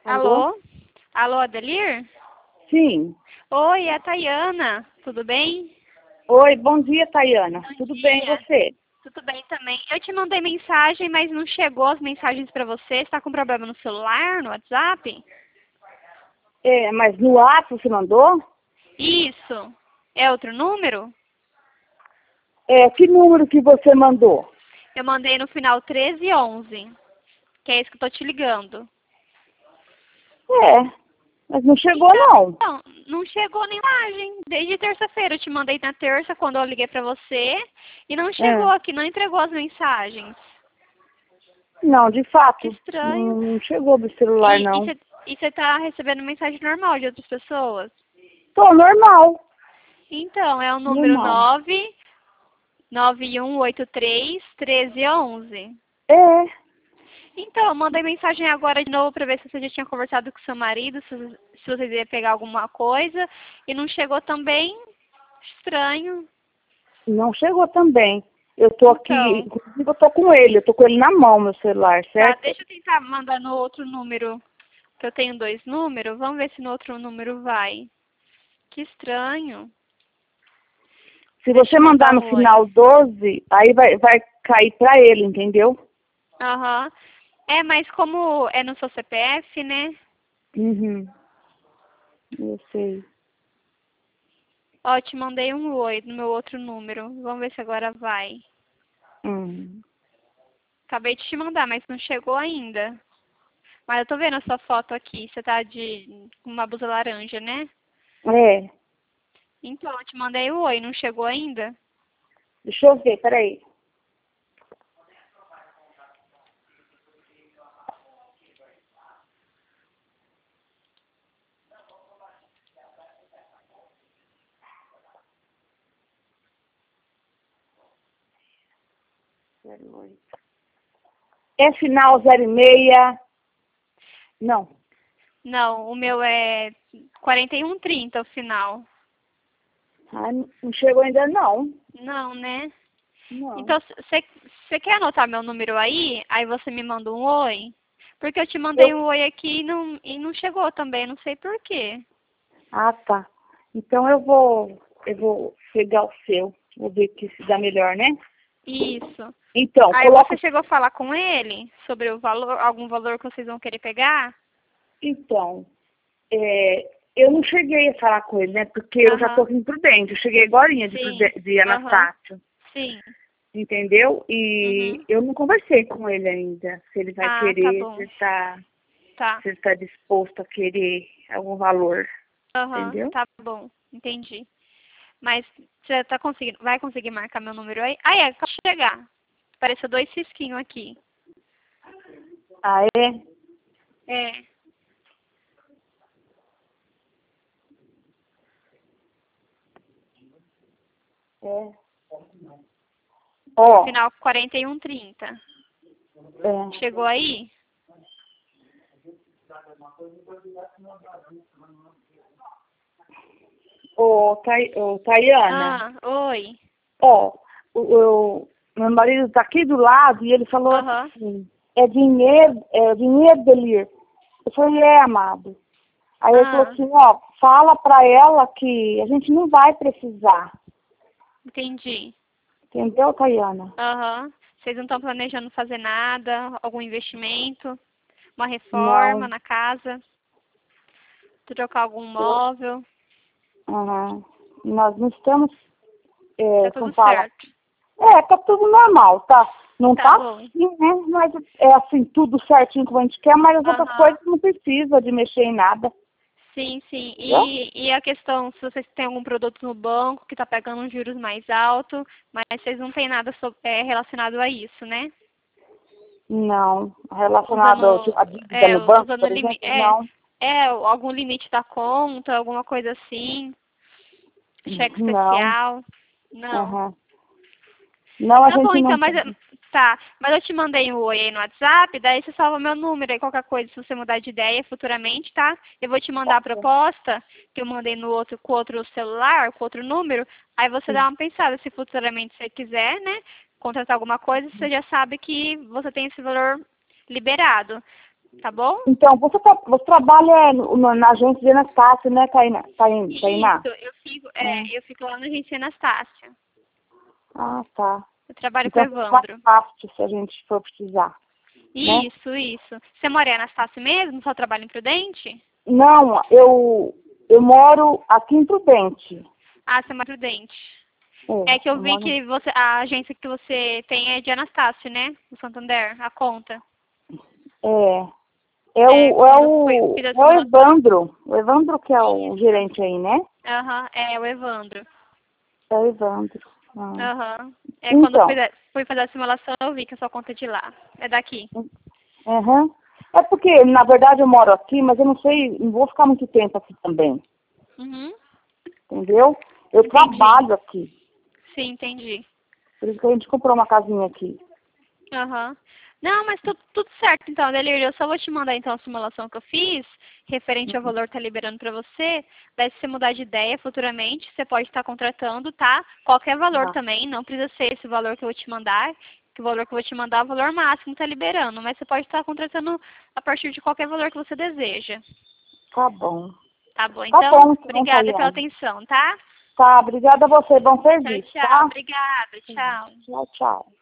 Alô? Alô? Alô, Adelir? Sim. Oi, é a Tayana. Tudo bem? Oi, bom dia, Tayana. Bom Tudo dia. bem, e você? Tudo bem também. Eu te mandei mensagem, mas não chegou as mensagens para você. Você está com problema no celular, no WhatsApp? É, mas no WhatsApp você mandou? Isso. É outro número? É, que número que você mandou? Eu mandei no final 1311, que é esse que eu tô te ligando. É, mas não chegou não. Então, não chegou nem mensagem. Desde terça-feira eu te mandei na terça, quando eu liguei para você, e não chegou É. aqui, não entregou as mensagens. Não, de Que fato, estranho. não chegou do celular E não. você tá recebendo mensagem normal de outras pessoas? Tô normal, Então, é o número normal. 99183 1311. É, Então, eu mandei mensagem agora de novo para ver se você já tinha conversado com seu marido, se você ia pegar alguma coisa, e não chegou também. Estranho. não chegou também. Eu tô aqui, Então, inclusive eu tô com ele, eu tô com ele na mão, meu celular, tá, certo? deixa eu tentar mandar no outro número, que eu tenho 2 números. Vamos ver se no outro número vai. Que estranho. Se Deixa você eu mandar mandar no um oi. final 12, aí vai cair pra ele, entendeu? Aham. É, mas como é no seu CPF, né? Uhum, eu sei. Ó, te mandei um oi no meu outro número. Vamos ver se agora vai. Uhum. Acabei de te mandar, mas não chegou ainda. Mas eu tô vendo a sua foto aqui. Você tá com uma blusa laranja, né? É, Então, eu te mandei o oi. Não chegou ainda? deixa eu ver, peraí. É final 06. Não. Não, o meu é 4130 o final. Ah, não chegou ainda não. Não, né? Não. Então, você quer anotar meu número aí? Aí você me manda um oi? Porque eu te mandei Eu... um oi aqui e não chegou também, não sei por quê. Ah, tá. Então eu vou pegar o seu. Vou ver que se dá melhor, né? Isso. Então, Aí você coloca. chegou a falar com ele sobre o valor, algum valor que vocês vão querer pegar? Então, eu não cheguei a falar com ele, né? Porque eu já tô Aham. aqui em Prudente. Eu cheguei agorinha Sim. de Aham. Anastácio. Sim. Entendeu? E Uhum. eu não conversei com ele ainda. Se ele vai Ah, tá querer, bom. Tá. se ele tá disposto a querer algum valor. Aham. Entendeu? Tá bom. Entendi. Mas você tá conseguindo, vai conseguir marcar meu número aí? Ah, acabou de chegar. Apareceu 2 cisquinhos aqui. Ah, é? É. É. Ó, Final 4130. é. Chegou aí? Ô, Tayana, Ah, oi. ó, meu marido tá aqui do lado e ele falou Aham. assim, é dinheiro dele. Eu falei, amado. Aí ele falou Ah, assim, ó, fala pra ela que a gente não vai precisar. entendi. Entendeu, Tayana? Aham. Vocês não estão planejando fazer nada, algum investimento, uma reforma Não. na casa, trocar algum Eu, móvel? aham. Nós não estamos, Tá como tudo fala, certo. tá tudo normal, tá? Não Tá tá bom. assim, né? Mas é assim, tudo certinho como a gente quer, mas as outras Aham. coisas não precisa de mexer em nada, Sim, sim. entendeu? E a questão, se vocês têm algum produto no banco que está pegando uns juros mais altos, mas vocês não têm nada relacionado a isso, né? Não. Relacionado Usando, à dívida no banco, usando por exemplo, não. algum limite da conta, alguma coisa assim, cheque Não. especial. Não. Aham. Não, a Tá bom, gente então, não tem. tá. Mas eu te mandei um oi aí no WhatsApp, daí você salva meu número aí, qualquer coisa, se você mudar de ideia futuramente, tá? Eu vou te mandar Tá a bom. proposta que eu mandei no outro, com outro celular, com outro número, aí você dá uma pensada, se futuramente você quiser, né, contratar alguma coisa, você já sabe que você tem esse valor liberado. Tá bom? Então, você trabalha na agência de Anastácio, né, Tainá? Isso, eu fico lá na agência Anastácia. Ah, tá. Eu trabalho com o Então, Evandro. é fácil se a gente for precisar, né? Isso. Você mora em Anastácio mesmo? Só trabalha em Prudente? Não, eu moro aqui em Prudente. Ah, você mora em Prudente. É que eu vi que a agência que você tem é de Anastácio, né? Do Santander, a conta. É o Evandro. O Evandro que é o Isso. gerente aí, né? Aham, é o Evandro. É o Evandro. Aham. Então, Quando eu fui fazer a simulação, eu vi que a sua conta é de lá. É daqui. Uhum. É porque, na verdade, eu moro aqui, mas eu não vou ficar muito tempo aqui também. Uhum. Entendeu? Eu trabalho aqui. Sim, entendi. Por isso que a gente comprou uma casinha aqui. Aham. Não, mas tudo certo então, Delírio. Eu só vou te mandar então a simulação que eu fiz, referente ao valor que tá liberando para você. Daí se você mudar de ideia futuramente, você pode estar contratando, tá? Qualquer valor também, não precisa ser esse valor que eu vou te mandar. Que o valor que eu vou te mandar é o valor máximo que tá liberando, mas você pode estar contratando a partir de qualquer valor que você deseja. Tá bom. Tá bom, Tá então? bom, Obrigada pela atenção, tá? Tá, obrigada a você. Bom serviço, Tchau. tá? Obrigada. Tchau. Tchau, tchau.